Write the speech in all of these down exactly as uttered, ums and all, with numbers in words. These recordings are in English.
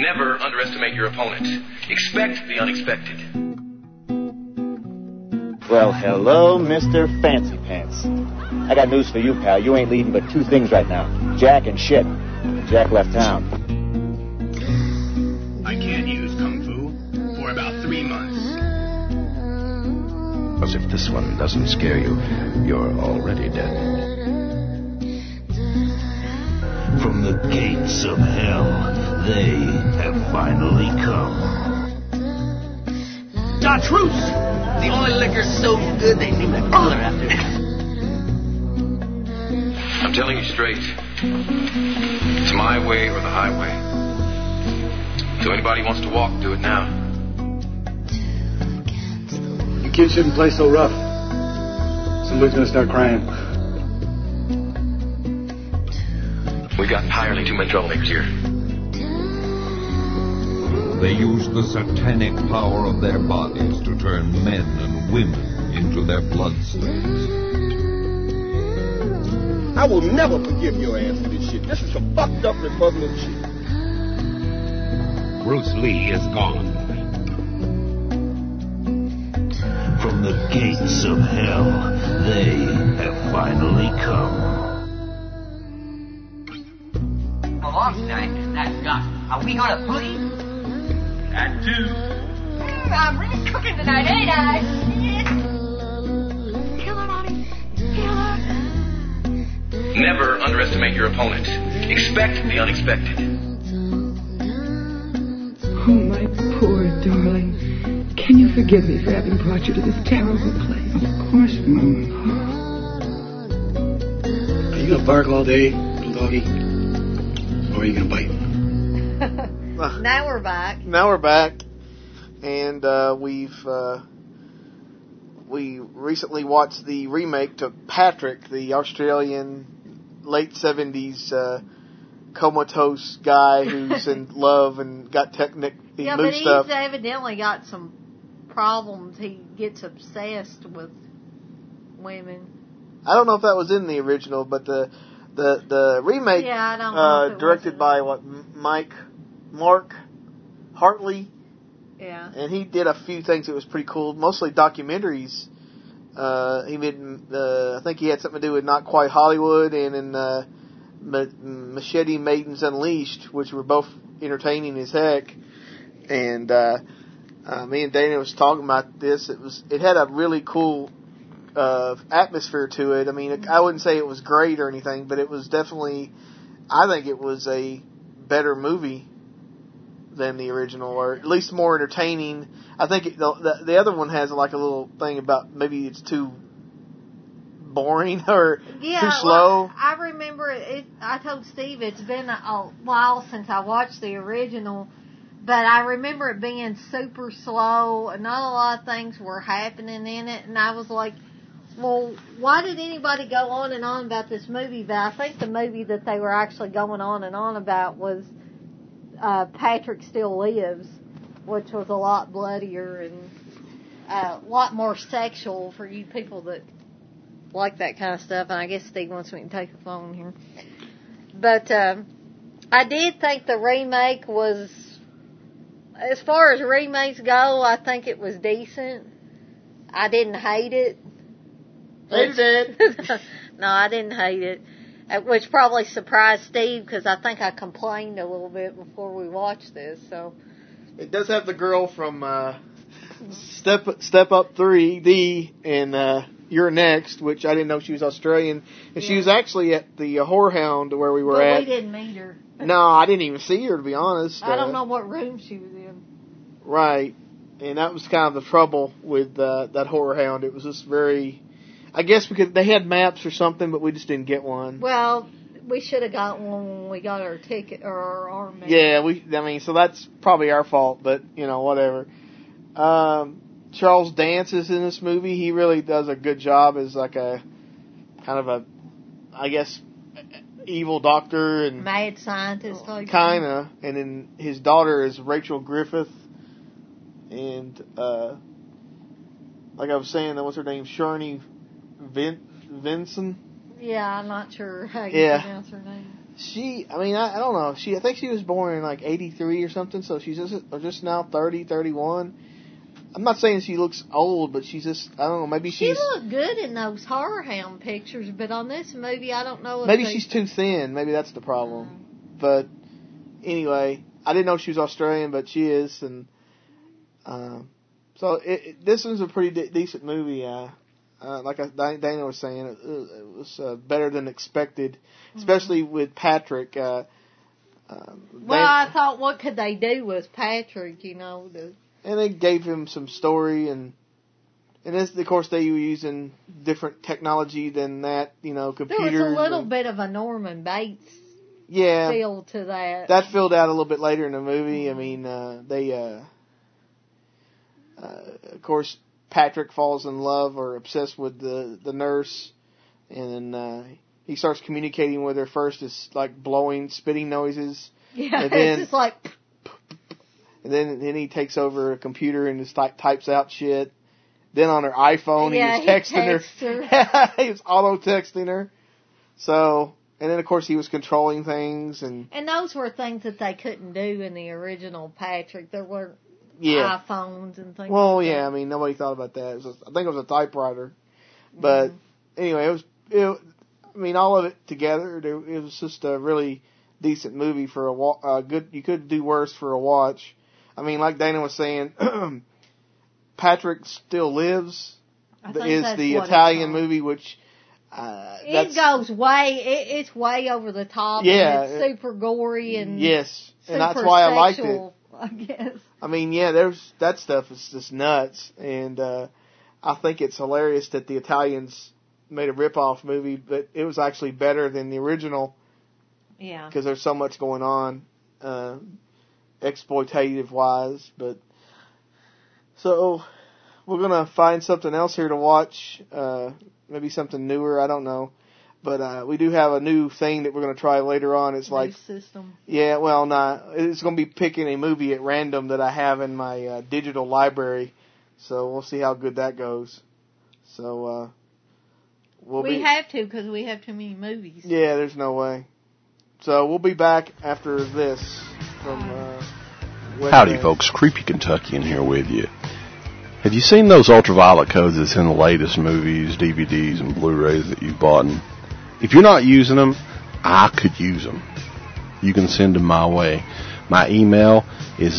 Never underestimate your opponent. Expect the unexpected. Well, hello, Mister Fancy Pants. I got news for you, pal. You ain't leading but two things right now. Jack and shit. Jack left town. I can't use Kung Fu for about three months. As if this one doesn't scare you, you're already dead. From the gates of hell, they have finally come. Chartreuse! The only liquor's so good they named a color after it. I'm telling you straight. It's my way or the highway. So anybody wants to walk, do it now. You kids shouldn't play so rough. Somebody's gonna start crying. We got entirely too many troublemakers here. They use the satanic power of their bodies to turn men and women into their bloodstains. I will never forgive your ass for this shit. This is some fucked up Republican shit. Bruce Lee is gone. From the gates of hell, they have finally come. Alongside that gun, are we gonna boogie? That too. Mm, I'm really cooking tonight, ain't I? Shit. Killer, Monty. Killer. Never underestimate your opponent. Expect the unexpected. Oh, my poor darling. Can you forgive me for having brought you to this terrible place? Of course, Mama. Are you gonna bark all day, little doggy? Or are you gonna bite? Now we're back. Now we're back. And uh, we've... Uh, we recently watched the remake to Patrick, the Australian late seventies uh, comatose guy who's in love and got technic. Yeah, but he's stuff. evidently got some problems. He gets obsessed with women. I don't know if that was in the original, but the the the remake, yeah, I don't know uh, if it directed was by what Mike Mark Hartley. Yeah. And he did a few things that was pretty cool, mostly documentaries. Uh, he made, uh, I think he had something to do with Not Quite Hollywood and in uh, Machete Maidens Unleashed, which were both entertaining as heck. And uh, uh, me and Dana was talking about this. It was it had a really cool uh, atmosphere to it. I mean, it, I wouldn't say it was great or anything, but it was definitely, I think it was a better movie than the original, or at least more entertaining. I think it, the, the the other one has like a little thing about maybe it's too boring or yeah, too slow. Well, I remember it. I told Steve it's been a while since I watched the original, but I remember it being super slow and not a lot of things were happening in it, and I was like, well, why did anybody go on and on about this movie? But I think the movie that they were actually going on and on about was Uh, Patrick Still Lives, which was a lot bloodier and uh, a lot more sexual for you people that like that kind of stuff. And I guess Steve wants me to take the phone here. But uh, I did think the remake was, as far as remakes go, I think it was decent. I didn't hate it. Hated it. No, I didn't hate it. Which probably surprised Steve because I think I complained a little bit before we watched this. So it does have the girl from uh, Step Step Up three D and uh, You're Next, which I didn't know she was Australian, and yeah. She was actually at the uh, Whorehound where we were but at. We didn't meet her. No, I didn't even see her to be honest. I don't uh, know what room she was in. Right, and that was kind of the trouble with uh, that Whorehound. It was just very. I guess because they had maps or something, but we just didn't get one. Well, we should have got one when we got our ticket or our arm. Yeah, we. I mean, so that's probably our fault, but you know, whatever. Um, Charles Dance is in this movie. He really does a good job as like a kind of a, I guess, evil doctor and mad scientist. Like kinda, and then his daughter is Rachel Griffith, and uh, like I was saying, what's her name, Shirley Vin- Vinson? Yeah, I'm not sure how you yeah. pronounce her name. she, I mean, I, I don't know. She, I think she was born in like eighty-three or something, so she's just, just now thirty, thirty-one. I'm not saying she looks old, but she's just, I don't know, maybe she she's... She looked good in those Horror Hound pictures, but on this movie, I don't know if Maybe they... she's too thin. Maybe that's the problem. Mm. But anyway, I didn't know she was Australian, but she is, and uh, so it, it, this was a pretty de- decent movie. Uh, uh, like I, Dana was saying, it, it was uh, better than expected, especially mm-hmm. with Patrick. Uh, uh, well, Dana, I thought, what could they do with Patrick, you know, to... And they gave him some story, and and this, of course, they were using different technology than that, you know, computers. There was a little and, bit of a Norman Bates yeah, feel to that. That filled out a little bit later in the movie. Mm-hmm. I mean, uh, they, uh, uh, of course, Patrick falls in love or obsessed with the, the nurse, and uh, he starts communicating with her. First, it's like blowing, spitting noises. Yeah, and then, it's just like... And then, then he takes over a computer and just type, types out shit. Then on her iPhone, yeah, he was texting he her. her. He was auto-texting her. So, and then, of course, he was controlling things. And and those were things that they couldn't do in the original Patrick. There weren't yeah. iPhones and things well, like yeah, that. I mean, nobody thought about that. It was a, I think it was a typewriter. But, mm-hmm. anyway, it was, it, I mean, all of it together, it was just a really decent movie for a uh, good, you could do worse for a watch. I mean, like Dana was saying, Patrick Still Lives is the Italian movie, which uh, it goes way, it, it's way over the top. Yeah, and it's super gory and yes, super and that's why I liked sexual, it. I guess. I mean, yeah, there's that stuff is just nuts, and uh, I think it's hilarious that the Italians made a rip-off movie, but it was actually better than the original. Yeah, because there's so much going on. Uh, exploitative wise, but so we're gonna find something else here to watch, uh, maybe something newer, I don't know, but uh, we do have a new thing that we're gonna try later on. It's new like system. Yeah, well, nah, it's gonna be picking a movie at random that I have in my uh, digital library, so we'll see how good that goes. So uh, we'll we be, have to because we have too many movies. Yeah, there's no way. So we'll be back after this. From, uh, Howdy, End. Folks. Creepy Kentuckian here with you. Have you seen those ultraviolet codes that's in the latest movies, D V Ds, and Blu-rays that you've bought? And if you're not using them, I could use them. You can send them my way. My email is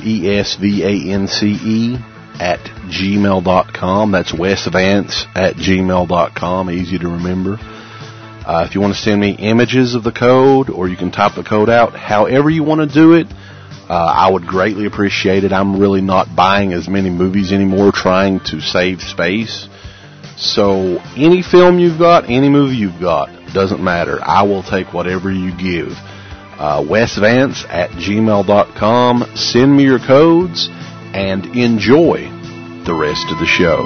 wesvance at gmail dot com. That's wesvance at gmail dot com. Easy to remember. Uh, if you want to send me images of the code, or you can type the code out, however you want to do it, uh, I would greatly appreciate it. I'm really not buying as many movies anymore, trying to save space. So any film you've got, any movie you've got, doesn't matter. I will take whatever you give. Uh, wesvance at gmail dot com. Send me your codes and enjoy the rest of the show.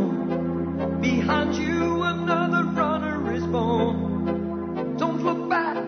Behind you another runner is born. Don't look back,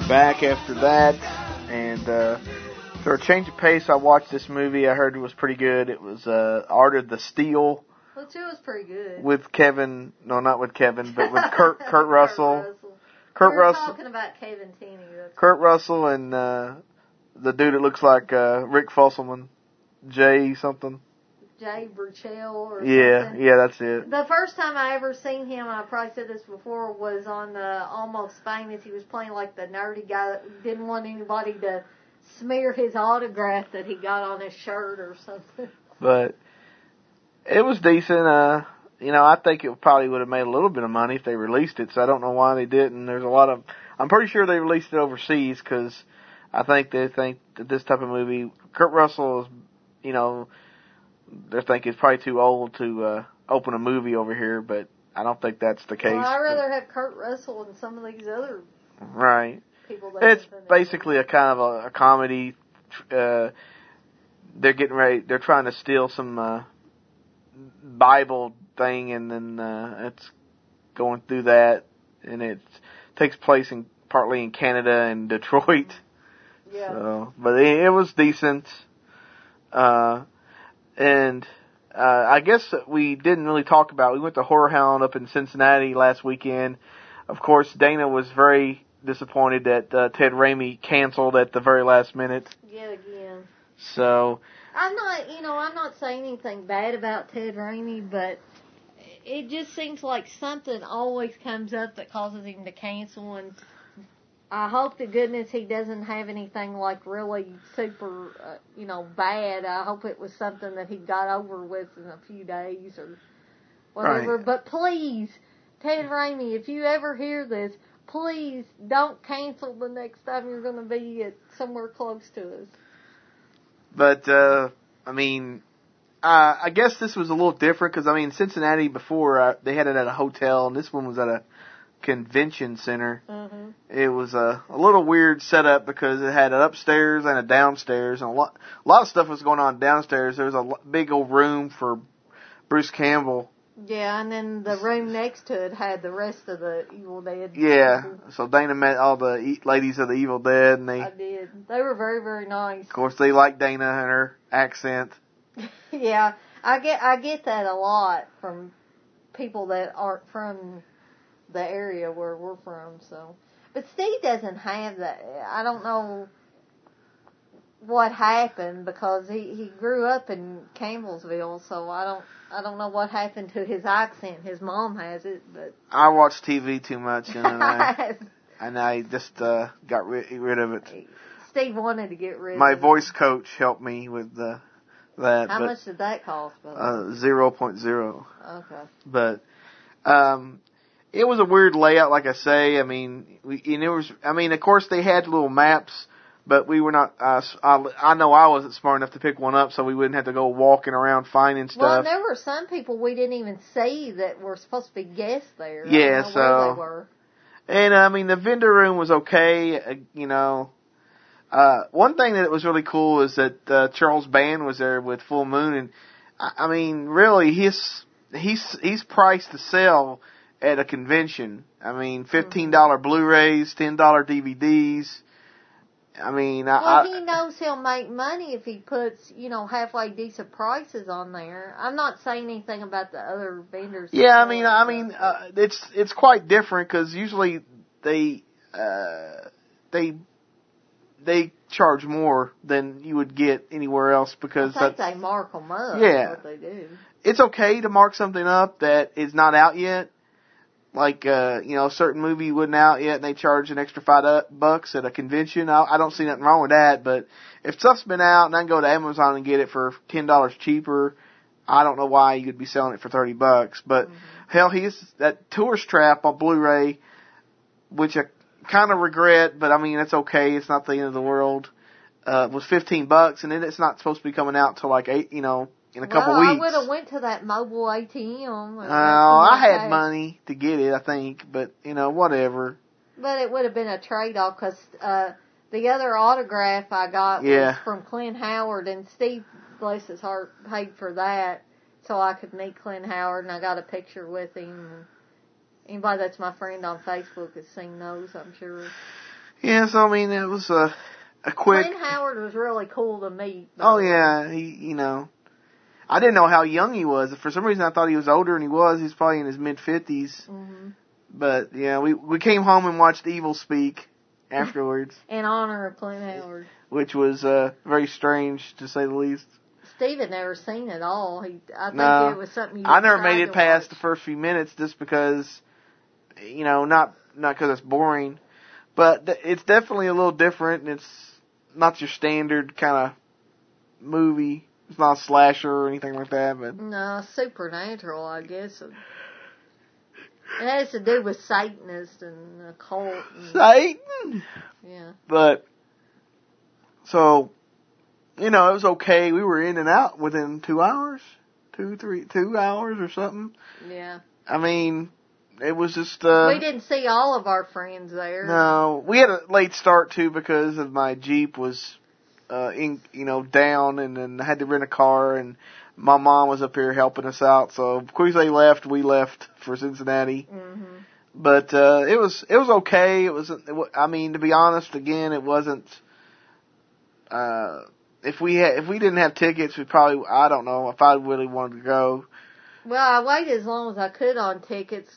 back after that, and uh, for a change of pace, I watched this movie. I heard it was pretty good. It was uh, Art of the Steal. Which it was pretty good. With Kevin, no, not with Kevin, but with Kurt Kurt Russell. Kurt Russell. Kurt we were Russell. talking about Kevin Tenney. Kurt Russell and uh, the dude that looks like uh, Rick Fosselman, Jay something. Jay Burchell or yeah, something. Yeah, that's it. The first time I ever seen him, and I probably said this before, was on uh, Almost Famous. He was playing like the nerdy guy that didn't want anybody to smear his autograph that he got on his shirt or something. But it was decent. Uh, you know, I think it probably would have made a little bit of money if they released it, so I don't know why they didn't. There's a lot of... I'm pretty sure they released it overseas because I think they think that this type of movie... Kurt Russell is, you know... They think it's probably too old to uh, open a movie over here, but I don't think that's the case. Well, I'd rather but, have Kurt Russell than some of these other right. people. That it's basically a kind of a, a comedy. Uh, they're getting ready. They're trying to steal some uh, Bible thing, and then uh, it's going through that, and it takes place in partly in Canada and Detroit. Yeah. So, but it, it was decent. Uh, And uh, I guess that we didn't really talk about. We went to Horror Hound up in Cincinnati last weekend. Of course, Dana was very disappointed that uh, Ted Raimi canceled at the very last minute. Yet again. So I'm not, you know, I'm not saying anything bad about Ted Raimi, but it just seems like something always comes up that causes him to cancel, and I hope to goodness he doesn't have anything like really super, uh, you know, bad. I hope it was something that he got over with in a few days or whatever. Right. But please, Ted Raimi, if you ever hear this, please don't cancel the next time you're going to be at somewhere close to us. But, uh, I mean, uh, I guess this was a little different because, I mean, Cincinnati before, uh, they had it at a hotel, and this one was at a convention center. Mm-hmm. It was a, a little weird setup because it had an upstairs and a downstairs, and a lot, a lot of stuff was going on downstairs. There was a big old room for Bruce Campbell. Yeah, and then the room next to it had the rest of the Evil Dead. Yeah, people. So Dana met all the e- ladies of the Evil Dead, and they... I did. They were very, very nice. Of course, they liked Dana and her accent. Yeah, I get I get that a lot from people that aren't from the area where we're from. So, but Steve doesn't have that. I don't know what happened because he, he grew up in Campbellsville, so I don't I don't know what happened to his accent. His mom has it, but I watch T V too much, and I and I just uh, got rid, rid of it. Steve wanted to get rid My of it. My voice coach helped me with the, that. How but, much did that cost? Uh, zero point zero. Okay. But um, it was a weird layout, like I say. I mean, we, and it was. I mean, of course, they had little maps. But we were not, uh, I, I know I wasn't smart enough to pick one up so we wouldn't have to go walking around finding stuff. Well, there were some people we didn't even see that were supposed to be guests there. Yeah, I don't know so. where they were. And, I mean, the vendor room was okay, uh, you know. Uh, one thing that was really cool is that, uh, Charles Band was there with Full Moon, and, I, I mean, really, he's, he's, he's priced to sell at a convention. I mean, fifteen dollars mm-hmm. Blu-rays, ten dollars D V Ds. I mean, I, well, I, he knows he'll make money if he puts, you know, halfway decent prices on there. I'm not saying anything about the other vendors. Yeah, I mean, I mean, uh, it's it's quite different because usually they uh, they they charge more than you would get anywhere else because I think that's, they mark them up. Yeah, That's what they do. It's okay to mark something up that is not out yet. Like, uh, you know, a certain movie wasn't out yet and they charge an extra five bucks at a convention. I, I don't see nothing wrong with that, but if stuff's been out and I can go to Amazon and get it for ten dollars cheaper, I don't know why you could be selling it for thirty bucks. But, mm-hmm. hell, he's, that Tourist Trap on Blu-ray, which I kind of regret, but I mean, it's okay. It's not the end of the world. Uh, was fifteen bucks and then it's not supposed to be coming out till like eight, you know, in a couple well, weeks. I would have went to that mobile A T M. Oh, uh, I had money to get it, I think, but, you know, whatever. But it would have been a trade-off because uh, the other autograph I got yeah. was from Clint Howard, and Steve, bless his heart, paid for that so I could meet Clint Howard, and I got a picture with him. Anybody that's my friend on Facebook has seen those, I'm sure. Yeah, so I mean, it was a a quick. Clint Howard was really cool to meet. Oh yeah, he you know, I didn't know how young he was. For some reason, I thought he was older than he was. He's probably in his mid fifties. Mm-hmm. But yeah, we we came home and watched Evil Speak afterwards. In honor of Clint Howard. Which was uh, very strange, to say the least. Steve had never seen it all. He, I think no, it was something you I never made it past watch. the first few minutes just because, you know, not not because it's boring, but th- it's definitely a little different, and it's not your standard kind of movie. It's not a slasher or anything like that, but no, supernatural, I guess. It has to do with Satanists and occult. And, Satan. Yeah. But so. You know, it was okay. We were in and out within two hours, two, three, two hours or something. Yeah. I mean, it was just. Uh, we didn't see all of our friends there. No, we had a late start too because of my Jeep was, uh, in you know down, and then I had to rent a car, and my mom was up here helping us out. So quick as they left, we left for Cincinnati. Mm-hmm. But uh, it was it was okay. It was. It, I mean, to be honest, again, it wasn't. Uh, If we had, if we didn't have tickets, we probably, I don't know if I really wanted to go. Well, I waited as long as I could on tickets,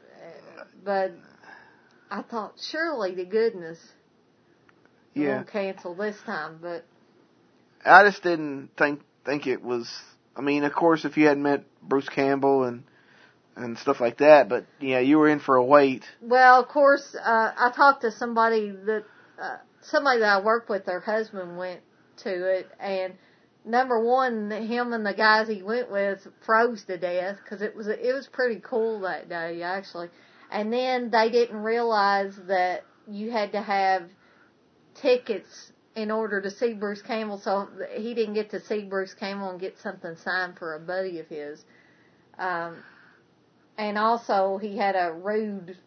but I thought, surely to goodness, they Yeah. won't cancel this time. But I just didn't think think it was. I mean, of course, if you hadn't met Bruce Campbell and and stuff like that, but yeah, you were in for a wait. Well, of course, uh, I talked to somebody that uh, somebody that I work with. Their husband went to it, and number one, him and the guys he went with froze to death because it was it was pretty cool that day actually. And then they didn't realize that you had to have tickets in order to see Bruce Campbell, so he didn't get to see Bruce Campbell and get something signed for a buddy of his. Um, and also he had a rude,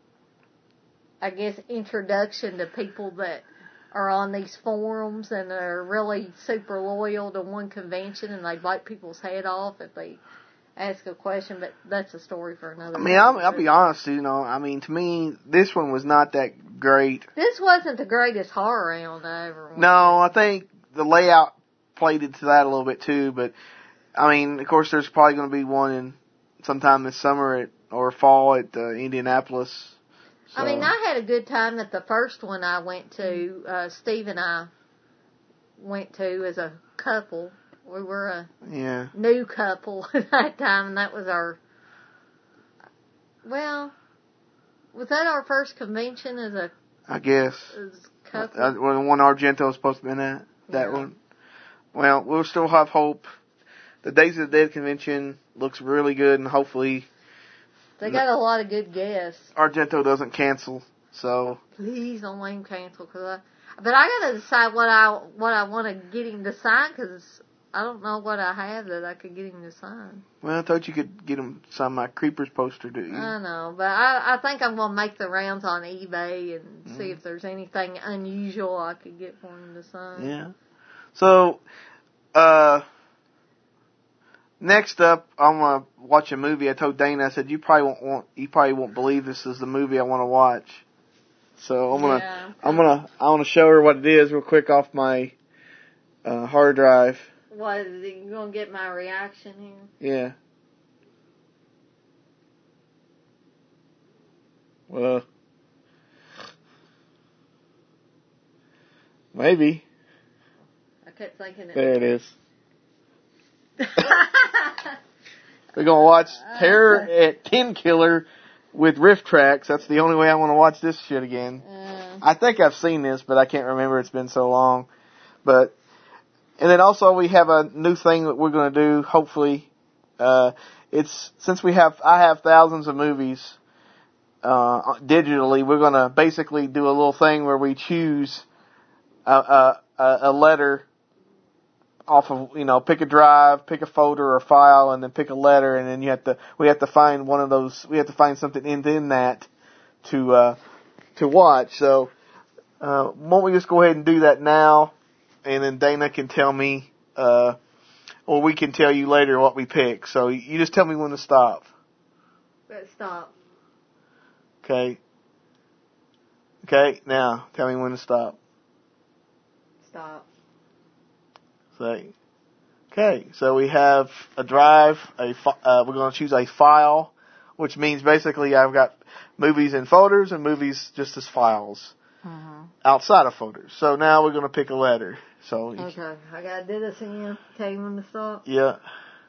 I guess, introduction to people that are on these forums and are really super loyal to one convention, and they bite people's head off if they ask a question, but that's a story for another I mean, I'll, I'll be honest, you know, I mean, to me, this one was not that great. This wasn't the greatest horror round I ever went. No, I think the layout played into that a little bit too, but, I mean, of course, there's probably going to be one in sometime this summer at, or fall at uh, Indianapolis. So. I mean, I had a good time at the first one I went to. Uh, Steve and I went to as a couple. We were a yeah. new couple at that time, and that was our, well, was that our first convention as a I guess. as a couple? Uh, well, the one Argento was supposed to be in at, that Yeah. one. Well, we'll still have hope. The Days of the Dead convention looks really good, and hopefully They got a lot of good guests. Argento doesn't cancel. So Please don't let him cancel, cause I. But I gotta decide what I what I want to get him to sign, cause I don't know what I have that I could get him to sign. well, I thought you could get him some of my Creepers poster, do you? I know, but I I think I'm gonna make the rounds on eBay and Mm. see if there's anything unusual I could get for him to sign. Yeah. So, uh, next up, I'm gonna watch a movie. I told Dana, I said, you probably won't want, you probably won't believe this is the movie I want to watch. So I'm gonna, Yeah. I'm gonna, I want to show her what it is real quick off my uh, hard drive. What is it? You gonna get my reaction here? Yeah. Well, maybe. I kept thinking it. There it is. We're gonna watch Terror at Tin Killer with riff tracks. That's the only way I want to watch this shit again. Uh, I think I've seen this, but I can't remember. It's been so long. But and then also we have a new thing that we're gonna do. Hopefully, uh, it's since we have I have thousands of movies uh, digitally. We're gonna basically do a little thing where we choose a, a, a letter off of, you know, pick a drive, pick a folder or a file, and then pick a letter, and then you have to, we have to find one of those, we have to find something in, in that to, uh, to watch. So, uh, won't we just go ahead and do that now, and then Dana can tell me, uh, or we can tell you later what we pick. So you just tell me when to stop. but stop. Okay. Okay, now tell me when to stop. Stop. Say. Okay, so we have a drive. A fi- uh, we're going to choose a file, which means basically I've got movies in folders and movies just as files Uh-huh. outside of folders. So now we're going to pick a letter. So you Okay, I gotta do this again. Tell you when to stop. Yeah.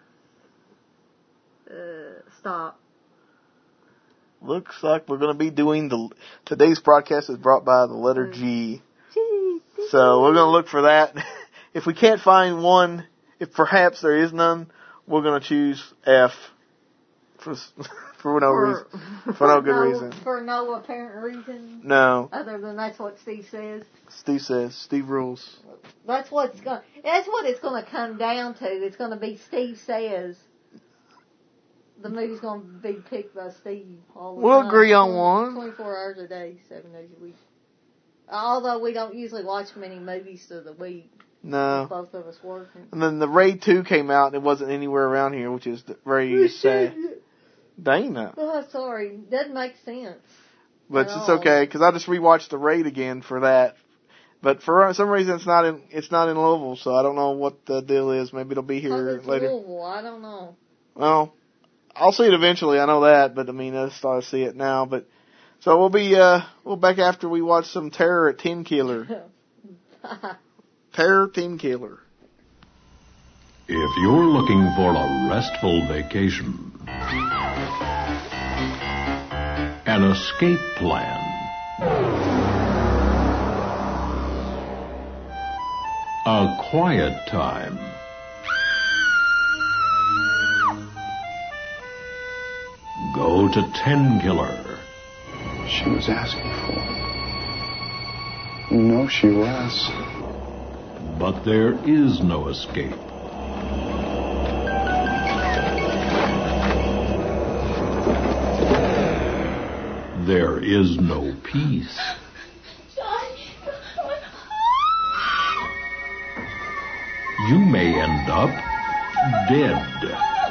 Uh, stop. Looks like we're going to be doing the. Today's broadcast is brought by the letter G. G. So we're going to look for that. If we can't find one, if perhaps there is none, we're going to choose F for for no For- reason, for no good no, reason. For no apparent reason. No. Other than that's what Steve says. Steve says. Steve rules. That's what's going. That's what it's going to come down to. It's going to be Steve says. The movie's going to be picked by Steve all the We'll time. agree on one. twenty-four hours a day, seven days a week. Although we don't usually watch many movies through the week. No. Both of us working. And then the Raid two came out and it wasn't anywhere around here, which is very sad. Dana. Oh, sorry. Doesn't make sense. But At it's all. okay because I just rewatched the Raid again for that. But for some reason it's not in it's not in Louisville, so I don't know what the deal is. Maybe it'll be here It's later. Louisville, I don't know. Well, I'll see it eventually. I know that, but I mean I just thought I'd see it now. But so we'll be uh we'll back after we watch some Terror at Team Killer. Terror Team Killer. If you're looking for a restful vacation, an escape plan, a quiet time, go to Ten Killer. She was asking for it. You know she was. But there is no escape. There is no peace. You may end up dead.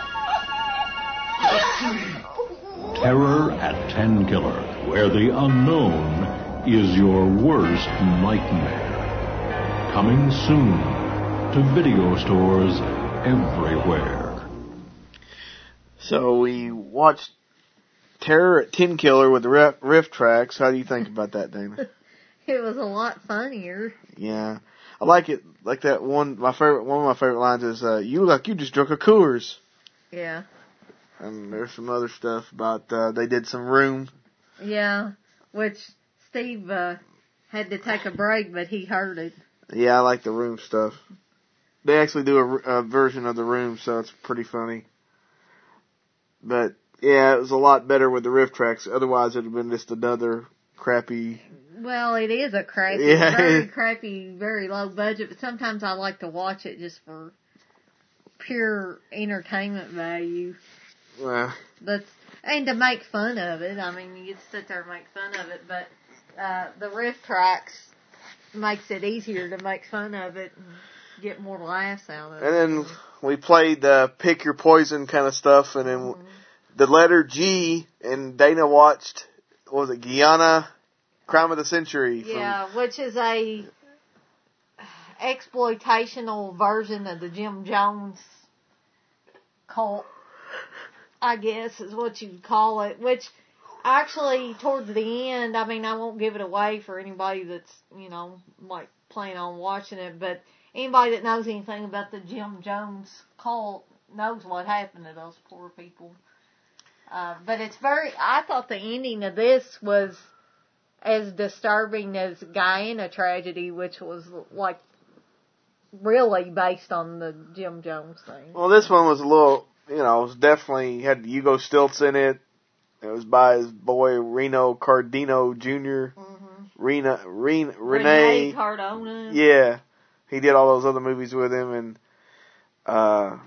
Terror at Ten Killer, where the unknown is your worst nightmare. Coming soon to video stores everywhere. So we watched Terror at Ten Killer with the riff, riff tracks. How do you think about that, Dana? It was a lot funnier. Yeah, I like it. Like that one. My favorite. One of my favorite lines is, uh, "You look like you just drunk a Coors." Yeah. And there's some other stuff about uh, they did some room. Yeah, which Steve uh, had to take a break, but he heard it. Yeah, I like the room stuff. They actually do a, a version of the room, so it's pretty funny. But yeah, it was a lot better with the riff tracks. Otherwise, it'd have been just another crappy. Well, it is a crappy, Yeah. very crappy, very low budget. But sometimes I like to watch it just for pure entertainment value. Well, That's and to make fun of it. I mean, you just sit there and make fun of it, but uh, the riff tracks makes it easier to make fun of it and get more laughs out of it. and then we played the pick your poison kind of stuff, and then Mm-hmm. the letter G, and Dana watched, what was it, Guyana Crime of the Century? From, Yeah, which is a exploitational version of the Jim Jones cult, I guess is what you'd call it, which actually towards the end, I mean, I won't give it away for anybody that's, you know, like planning on watching it, but anybody that knows anything about the Jim Jones cult knows what happened to those poor people. Uh, but it's very, I thought the ending of this was as disturbing as Guyana tragedy, which was like really based on the Jim Jones thing. Well, this one was a little, you know, it was definitely had Hugo Stiltz in it. It was by his boy Reno Cardino Junior Mm-hmm. Rena, Rena, Renee, Renee Cardona. Yeah, he did all those other movies with him, and uh,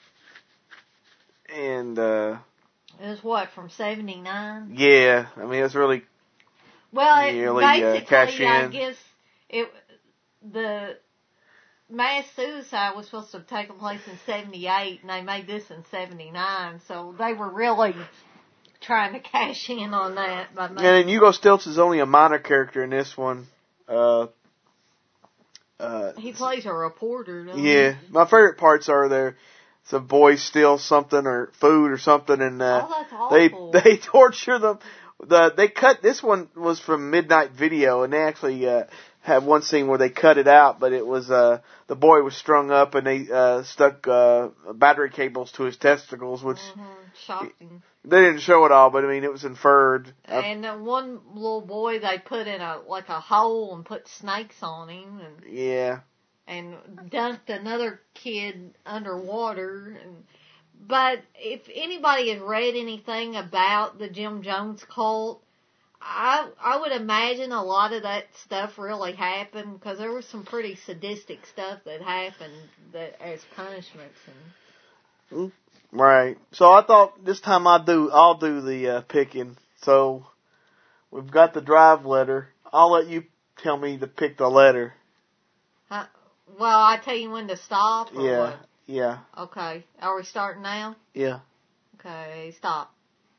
and uh, It was what, from seventy-nine? yeah, I mean it's really Well, it really, uh, basically, cash I in. guess it the mass suicide was supposed to have taken place in seventy-eight, and they made this in seventy-nine, so they were really trying to cash in on that. By and then Hugo Stiltz is only a minor character in this one. Uh, uh, he plays a reporter, doesn't yeah, he? my favorite parts are there. Some boys steal something or food or something, and uh, oh, that's awful. they they torture them. The they cut this one was from Midnight Video, and they actually uh, have one scene where they cut it out, but it was uh, the boy was strung up and they uh, stuck uh, battery cables to his testicles, which mm-hmm. Shocking. They didn't show it all, but I mean it was inferred. And uh, one little boy they put in a like a hole and put snakes on him, and yeah. And dunked another kid underwater. And, but if anybody has read anything about the Jim Jones cult, I I would imagine a lot of that stuff really happened because there was some pretty sadistic stuff that happened that as punishments. And right. So I thought this time I do I'll do the uh, picking. So we've got the drive letter. I'll let you tell me to pick the letter. Huh? Well, I tell you when to stop. Or yeah, what? yeah. Okay. Are we starting now? Yeah. Okay, stop.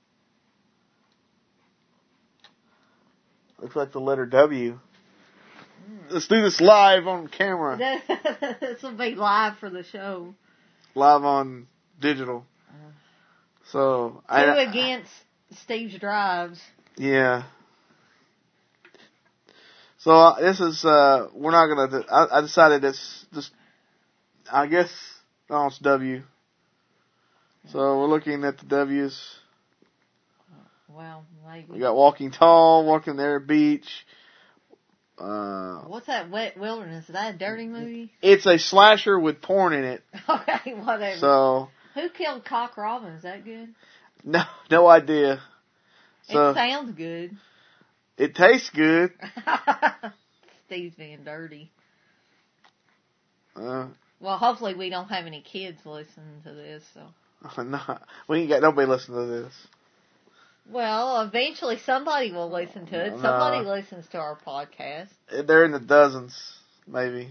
Looks like the letter W. Mm. Let's do this live on camera. This will be live for the show. Live on digital. Uh, so two I against Steve's drives. Yeah. So uh, this is, uh, we're not gonna, do, I, I decided it's just, I guess, oh, it's W. So we're looking at the W's. Well, maybe. We got Walking Tall, Walking There Beach. Uh, What's that, Wet Wilderness? Is that a dirty movie? It's a slasher with porn in it. Okay, whatever. So. Who killed Cock Robin? Is that good? No, no idea. So, it sounds good. It tastes good. Steve's being dirty. Uh, well, hopefully we don't have any kids listening to this. So. No, we ain't got nobody listening to this. Well, eventually somebody will listen to it. No. Somebody listens to our podcast. They're in the dozens, maybe.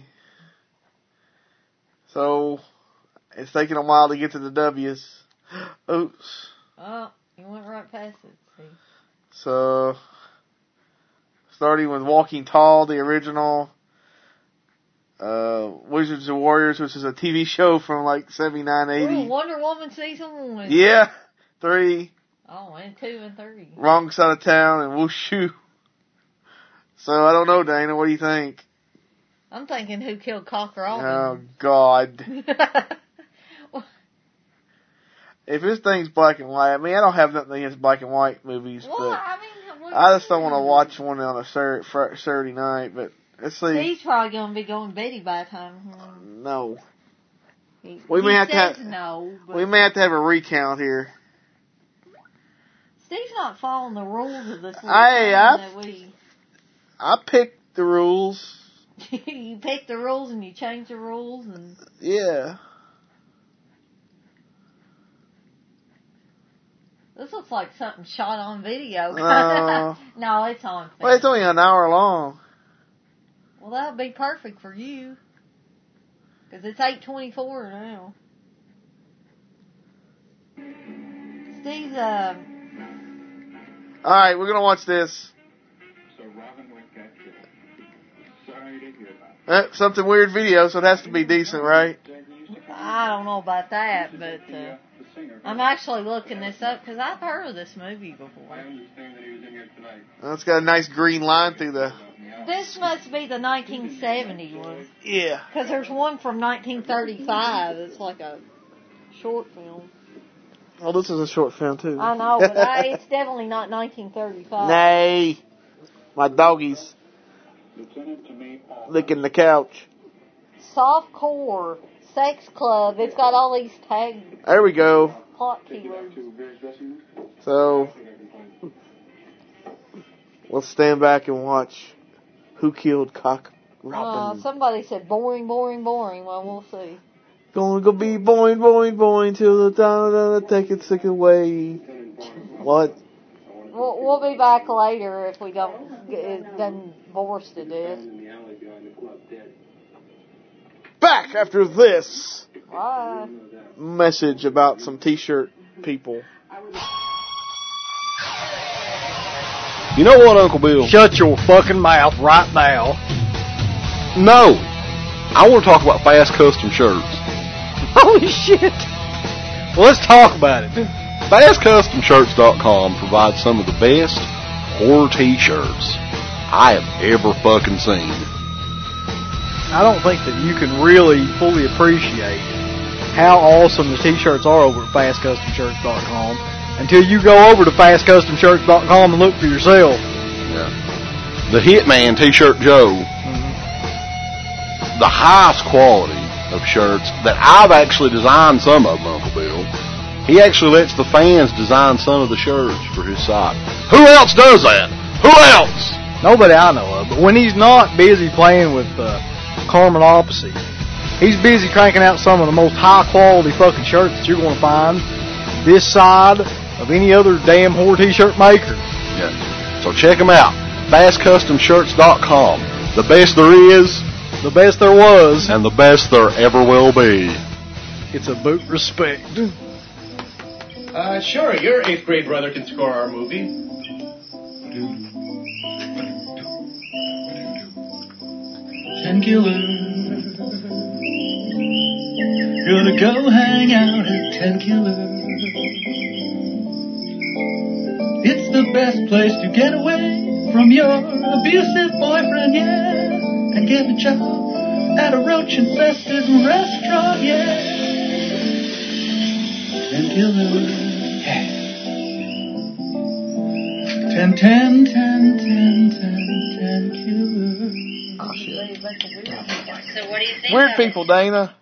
So, it's taking a while to get to the W's. Oops. Oh, you went right past it. See. So, starting with Walking Tall, the original, uh, Wizards and Warriors, which is a T V show from like seventy-nine, eighty. Ooh, Wonder Woman season one. Yeah, three. Oh, and two and three. Wrong Side of Town and Wushu. So I don't know, Dana. What do you think? I'm thinking Who Killed Cock Robin. Oh God. If this thing's black and white, I mean, I don't have nothing against black and white movies, well, but I, mean, I just don't want to watch one on a Saturday, Saturday night. But let's see. He's probably going to be going Betty by the time. Hmm. No. He, we he may have to have. No, we may have to have a recount here. Steve's not following the rules of this. Hey, I. That we... I picked the rules. You pick the rules and you change the rules and. Yeah. This looks like something shot on video. Uh, no, it's on film. Well, it's only an hour long. Well, that would be perfect for you. Because it's eight twenty-four now. Steve's, uh... Alright, we're going to watch this. So Robin Wick got killed. Sorry to hear about Eh, something weird video, so it has to be decent, right? I don't know about that, but... Uh, I'm actually looking this up because I've heard of this movie before. I understand that he was in here tonight. Well, it's got a nice green line through the... This must be the nineteen seventy one. Yeah. Because there's one from nineteen thirty-five. It's like a short film. Oh, this is a short film, too. I know, but I, it's definitely not nineteen thirty-five. Nay. My doggies licking the couch. Softcore. Sex club. It's got all these tags. There we go. Plot keywords. So, let's stand back and watch Who Killed Cock Robin. Uh, somebody said boring, boring, boring. Well, we'll see. Gonna go be boing, boing, boing till the time take it sick away. What? We'll, we'll be back later if we don't get done borsed to death. Back after this Bye. message about some t-shirt people. You know what, Uncle Bill? Shut your fucking mouth right now. No. I want to talk about Fast Custom Shirts. Holy shit. Well, let's talk about it. Fast Custom Shirts dot com provides some of the best horror t-shirts I have ever fucking seen. I don't think that you can really fully appreciate how awesome the t-shirts are over at Fast Custom Shirts dot com until you go over to Fast Custom Shirts dot com and look for yourself. Yeah. The Hitman T-Shirt Joe, mm-hmm. the highest quality of shirts that I've actually designed some of them, Uncle Bill. He actually lets the fans design some of the shirts for his site. Who else does that? Who else? Nobody I know of. But when he's not busy playing with uh, Carmen Opposy, he's busy cranking out some of the most high-quality fucking shirts that you're going to find this side of any other damn horror t-shirt maker. Yeah. So check him out. Fast Custom Shirts dot com. The best there is, the best there was, and the best there ever will be. It's a boot respect. Uh, sure, your eighth grade brother can score our movie. Ten Killer. Gonna go hang out at Ten Killer. It's the best place to get away from your abusive boyfriend, yeah, and get a job at a roach-infested restaurant, yeah. Ten Killer, yeah. Ten, ten, ten, ten, ten, ten Killer. Oh, shit. So what do you think? Weird people, Dana.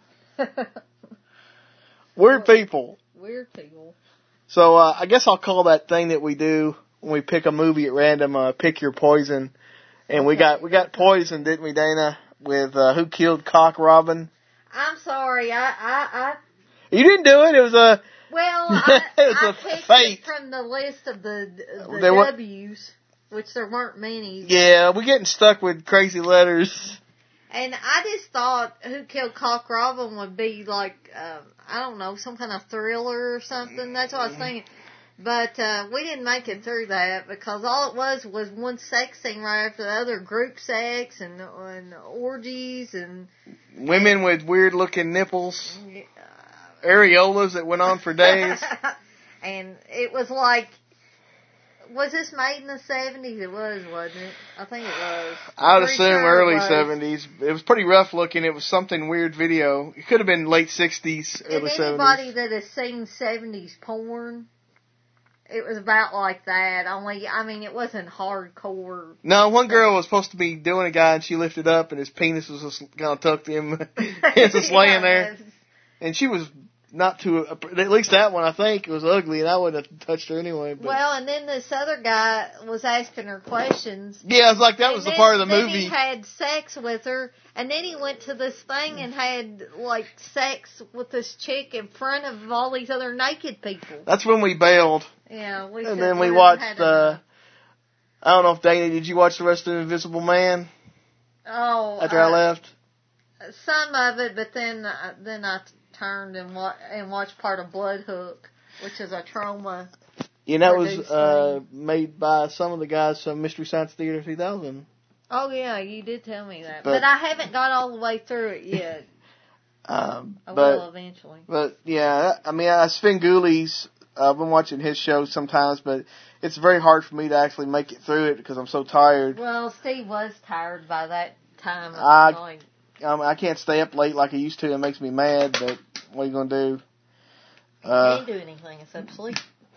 Weird people. Weird people. So uh, I guess I'll call that thing that we do when we pick a movie at random, uh, pick your poison. And okay. we got we got poisoned, didn't we, Dana? With uh, Who Killed Cock Robin? I'm sorry, I I, I you didn't do it. It was a well, I, it was I a picked fate. it from the list of the the there W's, were, which there weren't many. Yeah, we're getting stuck with crazy letters. And I just thought Who Killed Cock Robin would be like, um, I don't know, some kind of thriller or something. That's what I was thinking. But uh, we didn't make it through that because all it was was one sex scene right after the other, group sex and, and orgies and... Women with weird-looking nipples, uh, areolas that went on for days. And it was like... Was this made in the seventies? It was, wasn't it? I think it was. I would assume sure early seventies. It was pretty rough looking. It was something weird video. It could have been late sixties, early seventies. Anybody that has seen seventies porn, it was about like that. Only, I mean, it wasn't hardcore. No, one girl was supposed to be doing a guy, and she lifted up, and his penis was just kind of tucked in. It was just yeah, laying there. And she was... Not too, at least that one I think was ugly, and I wouldn't have touched her anyway. But. Well, and then this other guy was asking her questions. Yeah, it's like that was then, the part of the then movie. He had sex with her, and then he went to this thing and had like sex with this chick in front of all these other naked people. That's when we bailed. Yeah, we. And then we watched. Uh, I don't know if Dana, did you watch the rest of Invisible Man? Oh. After uh, I left. Some of it, but then uh, then I. turned and wa- and watched part of Bloodhook, which is a trauma. Yeah, that was uh, made by some of the guys from Mystery Science Theater two thousand. Oh yeah, you did tell me that, but, but I haven't got all the way through it yet. um, I but, will eventually. But yeah, I mean, uh, Sven Guli's. Uh, I've been watching his shows sometimes, but it's very hard for me to actually make it through it because I'm so tired. Well, Steve was tired by that time of I, the night. Um, I can't stay up late like I used to. It makes me mad, but what are you going to do? Uh, you can't do anything except sleep.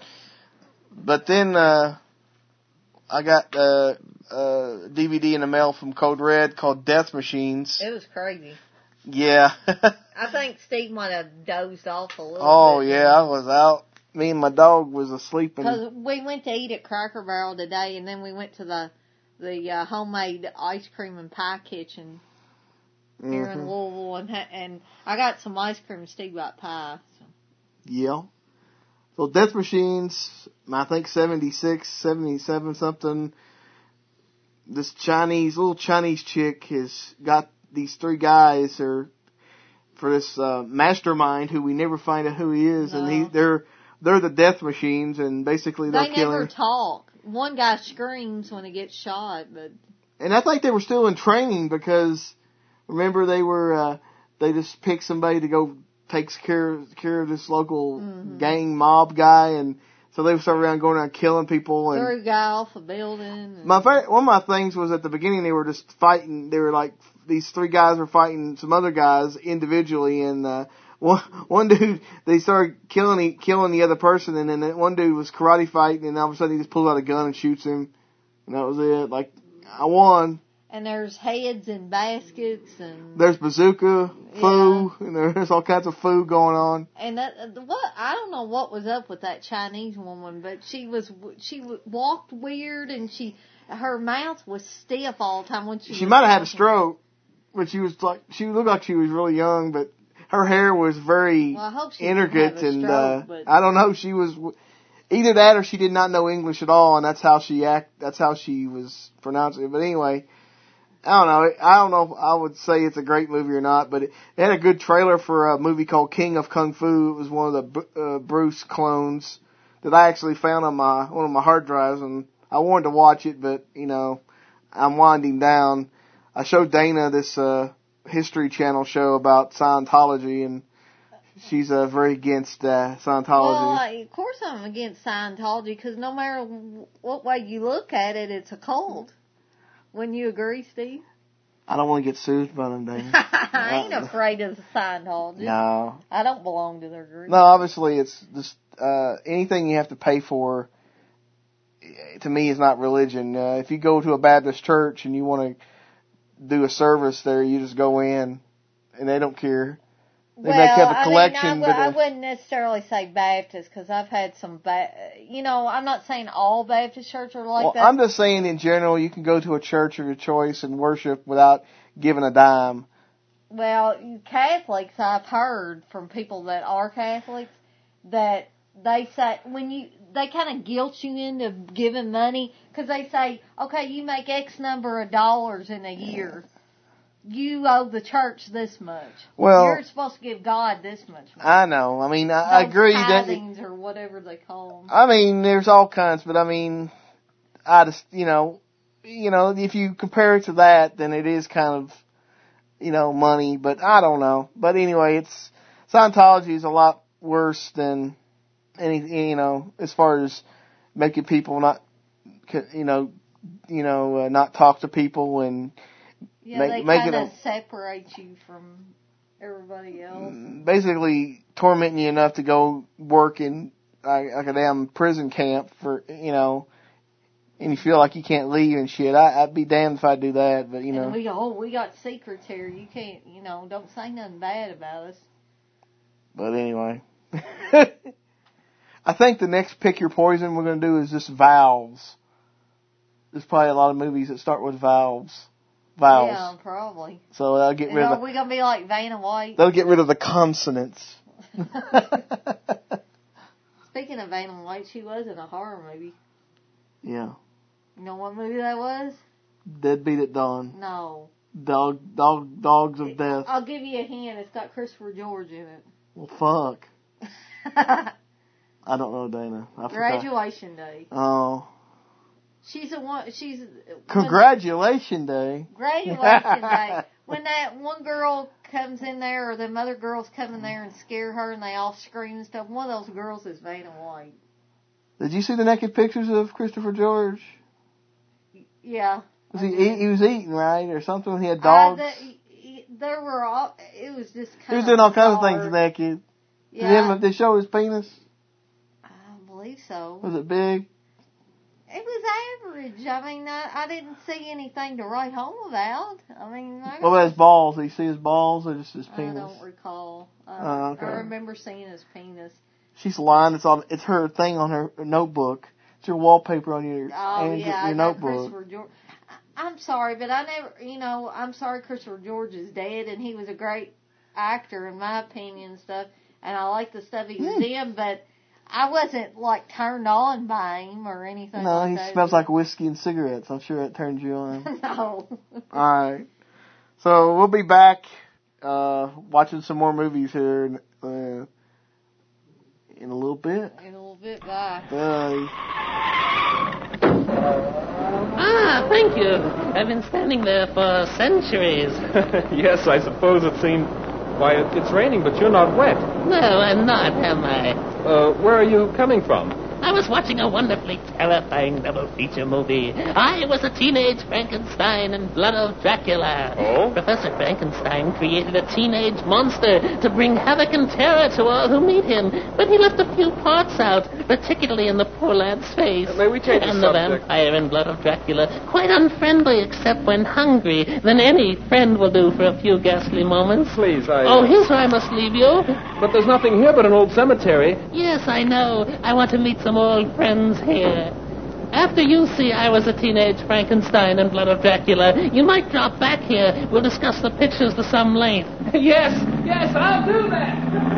But then uh, I got uh, a D V D in the mail from Code Red called Death Machines. It was crazy. Yeah. I think Steve might have dozed off a little oh, bit. Oh, yeah, I was out. Me and my dog was asleep. Because we went to eat at Cracker Barrel today, and then we went to the, the uh, homemade ice cream and pie kitchen. Here mm-hmm. in Louisville, and and I got some ice cream and Steve got pie. So. Yeah. So Death Machines, I think seventy-six, seventy-seven something. This Chinese, little Chinese chick has got these three guys are for this uh, mastermind who we never find out who he is, no. and he they're they're the Death Machines, and basically they'll they kill never him. talk. one guy screams when he gets shot, but and I think they were still in training because remember they were uh, they just picked somebody to go take care care of this local mm-hmm. gang mob guy, and so they started around going around killing people and threw a guy off a building. And my favorite, one of my things was at the beginning they were just fighting. They were like these three guys were fighting some other guys individually, and uh, one one dude they started killing killing the other person, and then that one dude was karate fighting, and all of a sudden he just pulls out a gun and shoots him, and that was it. Like I won. And there's heads in baskets, and there's bazooka, foo, yeah. and there's all kinds of foo going on. And that, what I don't know what was up with that Chinese woman, but she was she walked weird, and she her mouth was stiff all the time when she. She might have had a stroke, but she was like she looked like she was really young, but her hair was very well, I hope she intricate, didn't have a and stroke, uh, but I don't know. She was either that or she did not know English at all, and that's how she act. That's how she was pronouncing it. But anyway. I don't know. I don't know if I would say it's a great movie or not, but it, it had a good trailer for a movie called King of Kung Fu. It was one of the uh, Bruce clones that I actually found on my one of my hard drives, and I wanted to watch it, but you know, I'm winding down. I showed Dana this uh, History Channel show about Scientology, and she's uh, very against uh, Scientology. Well, of course I'm against Scientology because no matter what way you look at it, it's a cult. Wouldn't you agree, Steve? I don't want to get sued by them, Dana. I ain't afraid of the Scientology. No. I don't belong to their group. No, obviously it's just, uh, anything you have to pay for, to me, is not religion. Uh, if you go to a Baptist church and you want to do a service there, you just go in, and they don't care. They well, make have a collection. I mean, I, but, uh, I wouldn't necessarily say Baptist because I've had some, ba- you know, I'm not saying all Baptist churches are like well, that. I'm just saying in general, you can go to a church of your choice and worship without giving a dime. Well, Catholics, I've heard from people that are Catholics that they say when you they kind of guilt you into giving money because they say, okay, you make X number of dollars in a year. You owe the church this much. Well, you're supposed to give God this much money. I know. I mean, I, I agree that tithings or whatever they call them. I mean, there's all kinds, but I mean, I just you know, you know, if you compare it to that, then it is kind of, you know, money. But I don't know. But anyway, it's Scientology is a lot worse than any, you know, as far as making people not, you know, you know, uh, not talk to people and. Yeah, Make, they kind of separate you from everybody else. Basically, tormenting you enough to go work in like, like a damn prison camp for, you know, and you feel like you can't leave and shit. I, I'd be damned if I'd do that, but you know. And we go, oh, we got secrets here. You can't, you know, don't say nothing bad about us. But anyway. I think the next Pick Your Poison we're going to do is just valves. There's probably a lot of movies that start with valves. Vowels. Yeah, probably. So that'll get rid and of. Are we gonna be like Vanna White? They'll get rid of the consonants. Speaking of Vanna White, she was in a horror movie. Yeah. You know what movie that was? Deadbeat at Dawn. No. Dog, dog, dogs of death. I'll give you a hint. It's got Christopher George in it. Well, fuck. I don't know, Dana. I Graduation forgot. Day. Oh. She's a one. She's Congratulation Day. Graduation Day. When that one girl comes in there, or the other girls come in there and scare her, and they all scream and stuff. One of those girls is Vanna White. Did you see the naked pictures of Christopher George? Yeah. Was he? He, he was eating, right, or something. He had dogs. Uh, the, he, there were all. It was just. Kind he was doing all kinds hard. of things naked. Yeah. Did they show his penis? I believe so. Was it big? It was average. I mean, I, I didn't see anything to write home about. I mean, I what about his balls? Did you see his balls or just his penis? I don't recall. Uh, oh, okay. I remember seeing his penis. She's lying. It's on. It's her thing on her notebook. It's your wallpaper on your oh, and yeah, your, your notebook. Christopher George. I'm sorry, but I never. You know, I'm sorry. Christopher George is dead, and he was a great actor in my opinion and stuff. And I like the stuff he was yeah. in, but. I wasn't, like, turned on by him or anything no, like he that. smells like whiskey and cigarettes. I'm sure it turned you on. No. Alright. So, we'll be back, uh, watching some more movies here in, uh, in a little bit. In a little bit, bye. Bye. Ah, thank you. I've been standing there for centuries. Yes, I suppose it seemed... Why, it, it's raining, but you're not wet. No, I'm not, am I? Uh, where are you coming from? I was watching a wonderfully terrifying double feature movie. I was a teenage Frankenstein and Blood of Dracula. Oh? Professor Frankenstein created a teenage monster to bring havoc and terror to all who meet him, but he left a few parts out, particularly in the poor lad's face. Uh, may we change the And the subject? vampire in Blood of Dracula, quite unfriendly except when hungry. Then any friend will do for a few ghastly moments. Please, I... Oh, here's where I must leave you. But there's nothing here but an old cemetery. Yes, I know. I want to meet some old friends here. After you see I Was a Teenage Frankenstein and Blood of Dracula, you might drop back here. We'll discuss the pictures to some length. Yes, yes, I'll do that.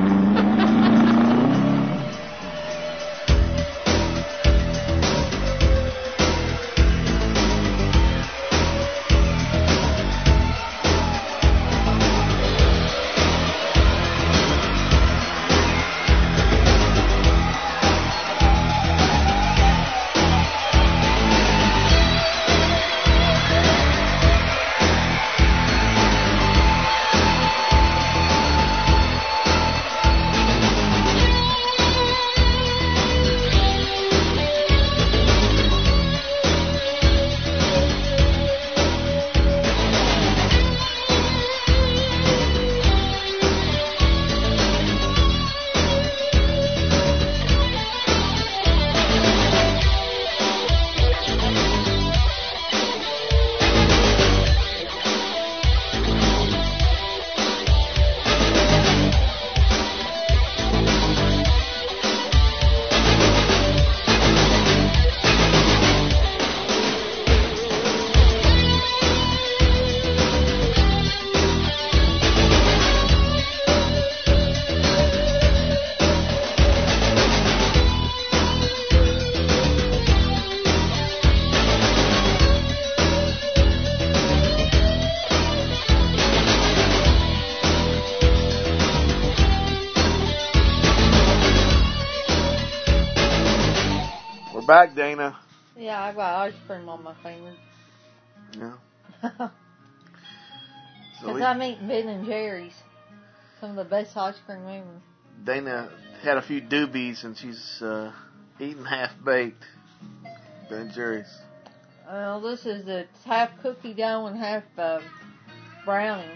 Back, Dana. Yeah, I got ice cream on my finger. Yeah. Because so we, I'm eating Ben and Jerry's. Some of the best ice cream ever. Dana had a few doobies and she's uh, eating half-baked Ben and Jerry's. Well, this is it's half cookie dough and half uh, brownie.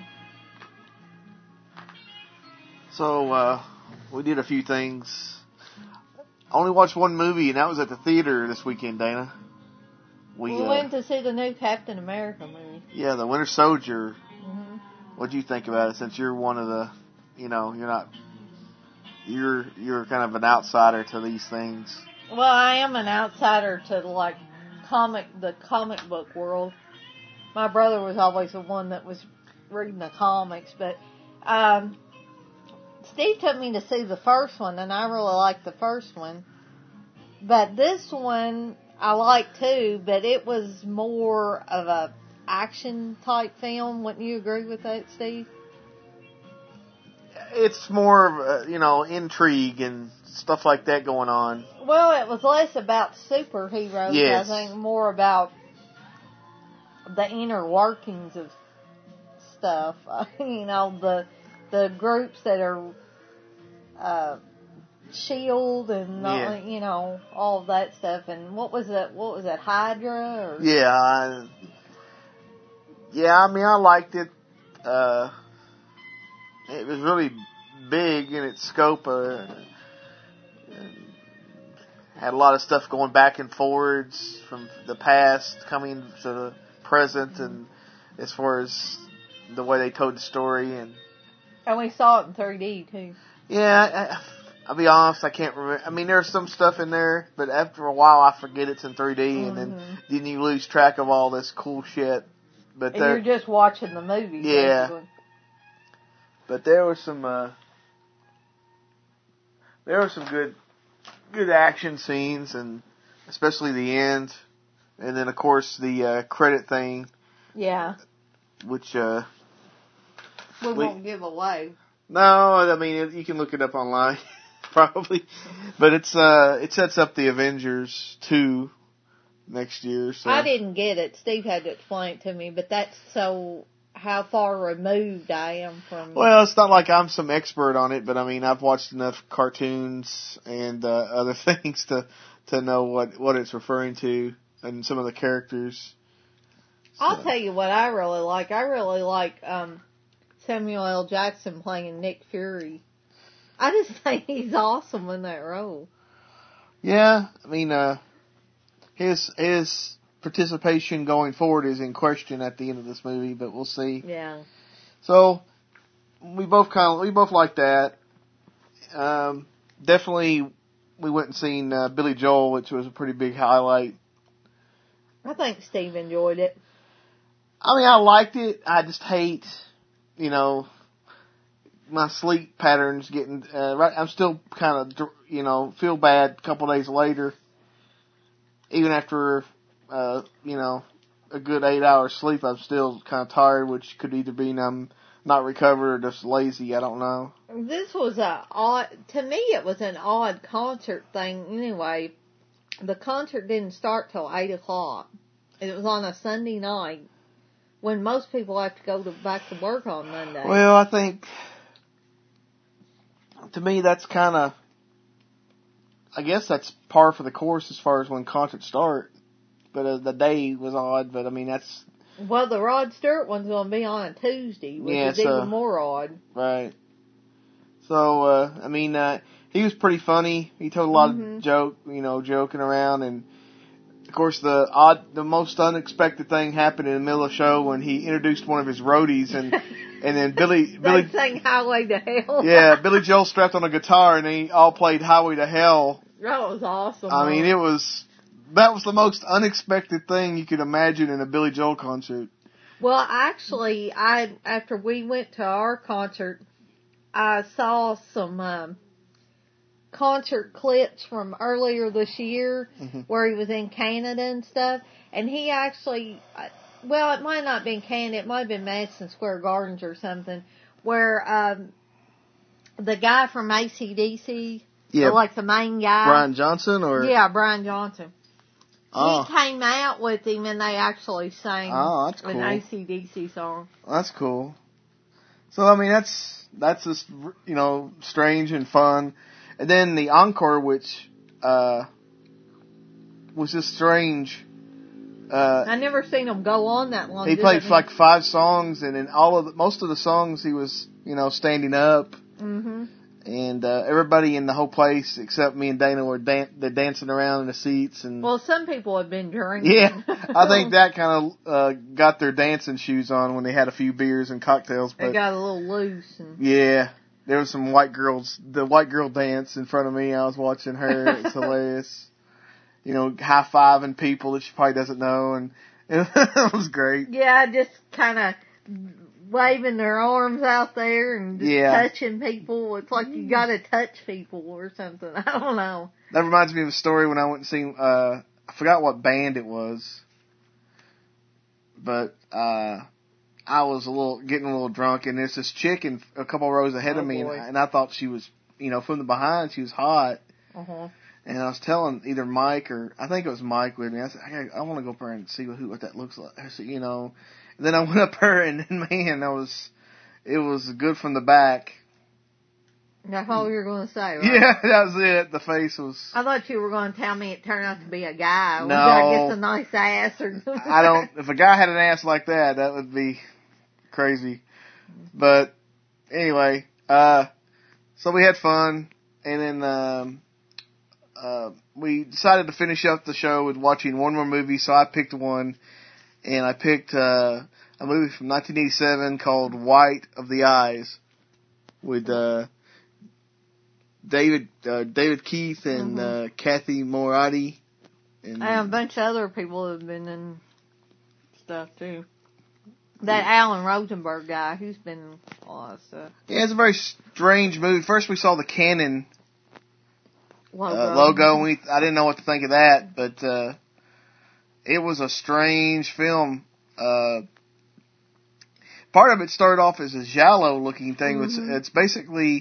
So, uh, we did a few things. I only watched one movie, and that was at the theater this weekend, Dana. We, we uh, went to see the new Captain America movie. Yeah, the Winter Soldier. Mm-hmm. What'd you think about it? Since you're one of the, you know, you're not, you're you're kind of an outsider to these things. Well, I am an outsider to like comic the comic book world. My brother was always the one that was reading the comics, but um, Steve took me to see the first one, and I really liked the first one. But this one I liked too, but it was more of a action type film. Wouldn't you agree with that, Steve? It's more of, uh, you know, intrigue and stuff like that going on. Well, it was less about superheroes. Yes. I think more about the inner workings of stuff. You know, the the groups that are uh, SHIELD and all, Yeah. you know, all of that stuff. And what was that? What was that? Hydra? Or? Yeah, I, yeah. I mean, I liked it. Uh, it was really big in its scope. Uh, had a lot of stuff going back and forwards from the past coming to the present, and as far as the way they told the story. And And we saw it in three D too. yeah, I, I'll be honest, I can't remember. I mean, there's some stuff in there, but after a while, I forget it's in three D, mm-hmm. and then then you lose track of all this cool shit. But and you're just watching the movie. Yeah. Basically. But there was some, uh, there were some good, good action scenes, and especially the end, and then of course the uh, credit thing. Yeah. Which uh, we, we won't give away. No, I mean it, you can look it up online, probably. But it's uh, it sets up the Avengers two next year. So I didn't get it. Steve had to explain it to me, but that's so how far removed I am from. Well, it's not like I'm some expert on it, but I mean, I've watched enough cartoons and uh, other things to to know what what it's referring to and some of the characters. So. I'll tell you what I really like. I really like um, Samuel L. Jackson playing Nick Fury. I just think he's awesome in that role. Yeah, I mean, uh, his his participation going forward is in question at the end of this movie, but we'll see. Yeah. So we both kind of we both like that. Um, definitely, we went and seen uh, Billy Joel, which was a pretty big highlight. I think Steve enjoyed it. I mean, I liked it. I just hate, you know, my sleep patterns getting. Uh, right, I'm still kind of, you know, feel bad a couple days later, even after. Uh, you know, a good eight hours sleep, I'm still kind of tired, which could either be I'm not recovered or just lazy. I don't know. This was a odd, to me it was an odd concert thing anyway. The concert didn't start till eight o'clock. It was on a Sunday night when most people have to go to, back to work on Monday. Well, I think, to me, that's kind of, I guess that's par for the course as far as when concerts start. But uh, the day was odd, but I mean, that's... Well, the Rod Stewart one's going to be on a Tuesday, which yeah, is so, even more odd. Right. So, uh, I mean, uh, he was pretty funny. He told a lot mm-hmm. of joke, you know, joking around, and of course, the odd, the most unexpected thing happened in the middle of the show when he introduced one of his roadies, and and then Billy... Billy they sang Highway to Hell. Yeah, Billy Joel strapped on a guitar, and they all played Highway to Hell. That was awesome. I mean, it was... That was the most unexpected thing you could imagine in a Billy Joel concert. Well, actually, I after we went to our concert, I saw some um, concert clips from earlier this year mm-hmm. where he was in Canada and stuff, and he actually, well, it might not have been Canada, it might have been Madison Square Gardens or something, where um, the guy from A C D C, yeah, like the main guy, Brian Johnson, or yeah, Brian Johnson. Oh. He came out with him and they actually sang oh, that's cool. an A C D C song. That's cool. So, I mean, that's, that's just, you know, strange and fun. And then the encore, which, uh, was just strange. Uh, I never seen him go on that long. He played he? like five songs, and in all of the, most of the songs he was, you know, standing up. Mm-hmm. And uh, everybody in the whole place, except me and Dana, were dan- they're dancing around in the seats. And well, some people have been drinking. Yeah, I think that kind of uh, got their dancing shoes on when they had a few beers and cocktails. But they got a little loose. And... Yeah, there was some white girls. The white girl dance in front of me. I was watching her. It's hilarious. You know, high fiving people that she probably doesn't know, and it was great. Yeah, just kind of waving their arms out there and just yeah. touching people. It's like you gotta touch people or something. I don't know. That reminds me of a story when I went and seen, uh, I forgot what band it was, but, uh, I was a little, getting a little drunk, and there's this chick in a couple rows ahead oh, of me, and, boy. and I thought she was, you know, from the behind, she was hot. Uh-huh. And I was telling either Mike or, I think it was Mike with me, I said, I, gotta, I want to go up there and see what, who, what that looks like. I said, you know, and then I went up there, and man, that was, it was good from the back. That's all you were going to say, right? Yeah, that was it. The face was... I thought you were going to tell me it turned out to be a guy. No. I guess a nice ass or something. I don't... If a guy had an ass like that, that would be crazy. But, anyway, uh, so we had fun, and then, um, uh, we decided to finish up the show with watching one more movie, so I picked one, and I picked, uh, a movie from nineteen eighty-seven called White of the Eyes, with, uh, David uh, David Keith and mm-hmm. uh, Kathy Morati. And, and a bunch of other people have been in stuff too. That yeah. Alan Rosenberg guy, who's been in a lot of stuff. Yeah, it's a very strange movie. First we saw the Canon logo, uh, logo and we, I didn't know what to think of that, but uh, it was a strange film. Uh, part of it started off as a giallo looking thing. Mm-hmm. It's, it's basically...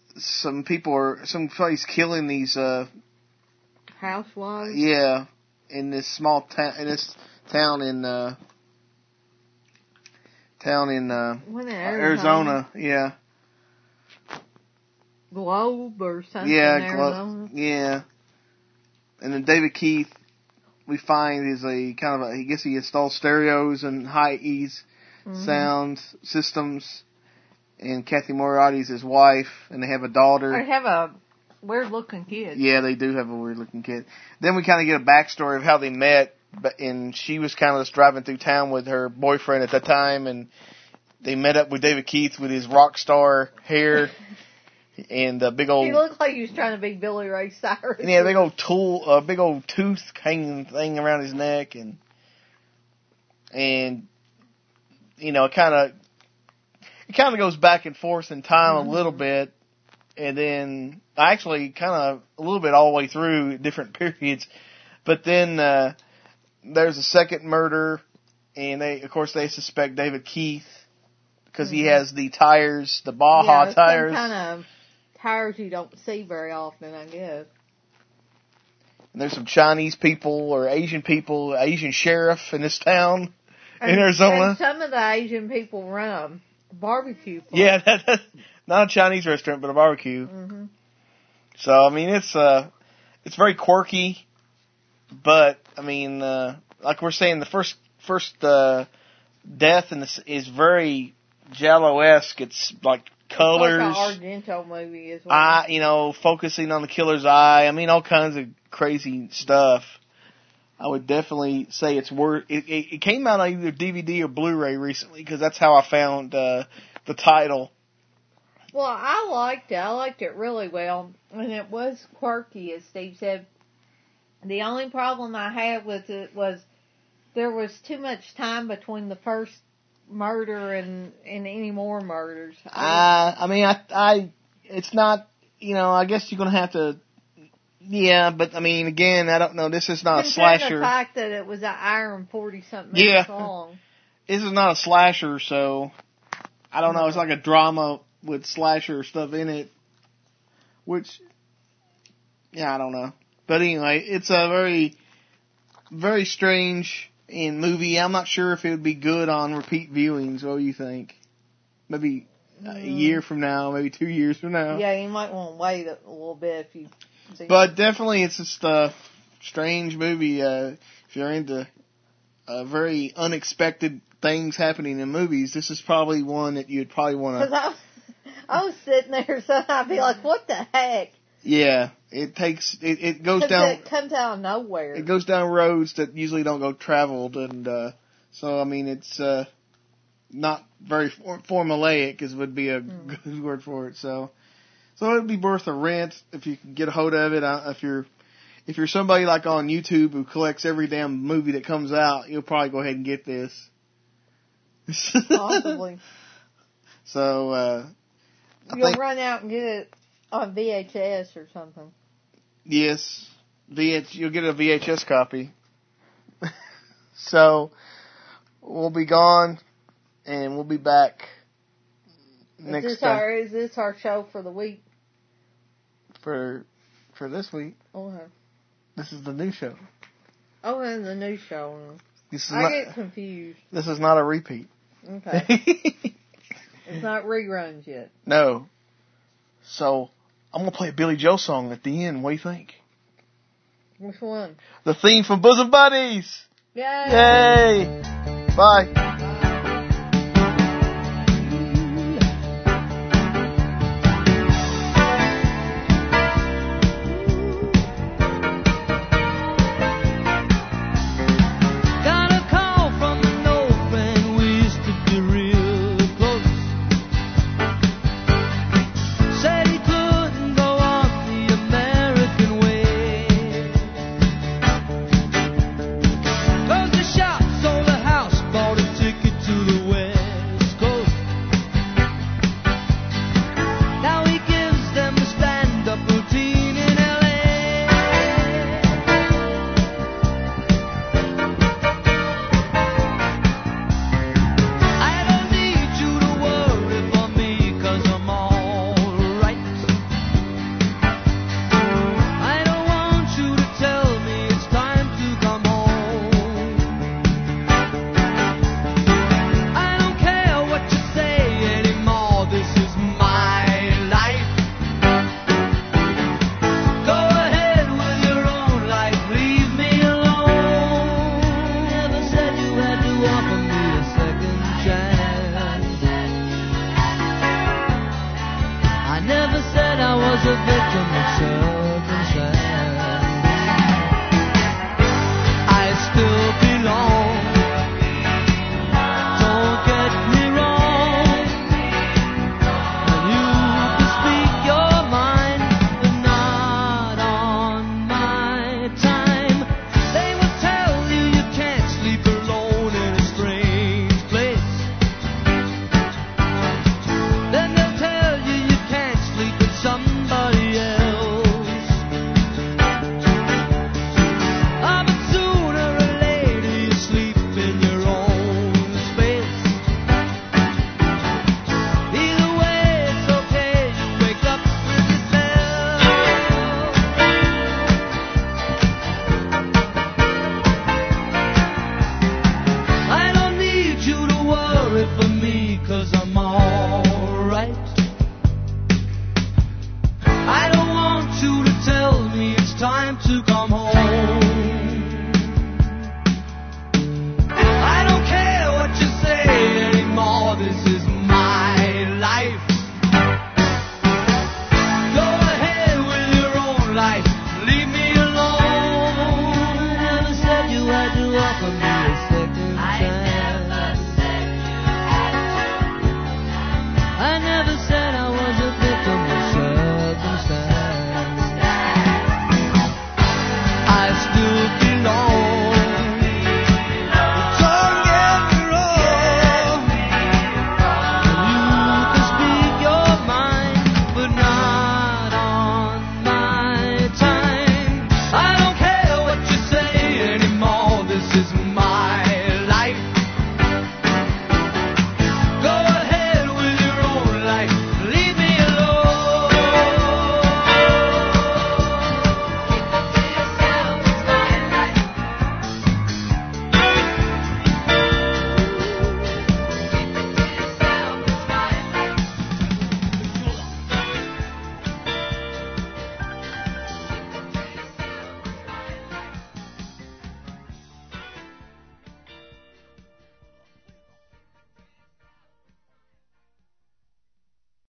Some people are, some place killing these, uh, housewives. Yeah. in this small town, in this town in uh, town in uh, When in Arizona. Arizona. Yeah. Globe or something. Yeah, Arizona. Glo- yeah. And then David Keith, we find is a kind of a, I guess he installs stereos and high ease Mhm. sound systems. And Kathy Moriarty's his wife, and they have a daughter. They have a weird looking kid. Yeah, they do have a weird looking kid. Then we kind of get a backstory of how they met, but and she was kind of just driving through town with her boyfriend at that time, and they met up with David Keith with his rock star hair and a big old. He looked like he was trying to be Billy Ray Cyrus. And he had a big old tool, a big old tooth hanging thing around his neck, and and you know, it kind of it kind of goes back and forth in time mm-hmm. a little bit, and then actually kind of a little bit all the way through different periods, but then uh, there's a second murder, and they, of course, they suspect David Keith because mm-hmm. he has the tires, the Baja yeah, tires. Some kind of tires you don't see very often, I guess. And there's some Chinese people or Asian people, Asian sheriff in this town and, in Arizona. And some of the Asian people run a barbecue place. Yeah, that, that's not a Chinese restaurant, but a barbecue. Mm-hmm. So, I mean, it's uh, it's very quirky, but, I mean, uh, like we're saying, the first first uh, death in this is very Giallo-esque. It's like colors. It's like an Argento movie as well. Eye, you know, focusing on the killer's eye. I mean, all kinds of crazy stuff. I would definitely say it's worth. It, it, it came out on either D V D or Blu-ray recently because that's how I found uh, the title. Well, I liked it. I liked it really well, and it was quirky, as Steve said. The only problem I had with it was there was too much time between the first murder and, and any more murders. I, I mean, I, I, it's not, you know, I guess you're going to have to, yeah, but I mean, again, I don't know, this is not a slasher. The fact that it was an hour and forty-something minutes yeah. long. This is not a slasher, so, I don't know, it's like a drama with slasher stuff in it, which, yeah, I don't know. But anyway, it's a very, very strange in movie. I'm not sure if it would be good on repeat viewings. What do you think? Maybe a year from now, maybe two years from now. Yeah, you might want to wait a little bit if you. But definitely, it's just a strange movie. Uh, if you're into uh, very unexpected things happening in movies, this is probably one that you'd probably want to. I was, I was sitting there, so I'd be like, "What the heck?" Yeah, it takes it, it goes down. It comes out of nowhere. It goes down roads that usually don't go traveled, and uh, so I mean it's uh, not very for- formulaic, as would be a mm. good word for it. So, so it'd be worth a rent if you can get a hold of it. Uh, if you're if you're somebody like on YouTube who collects every damn movie that comes out, you'll probably go ahead and get this. Possibly. So uh, I you'll think, run out and get it on V H S or something. Yes, V H, you'll get a V H S copy. So, we'll be gone, and we'll be back next is this time. Our, is this our show for the week? For for this week. Okay. This is the new show. Oh, and the new show. This is I not, get confused. This is not a repeat. Okay. It's not reruns yet. No. So, I'm going to play a Billy Joel song at the end. What do you think? Which one? The theme from Bosom Buddies. Yay! Yay! Bye.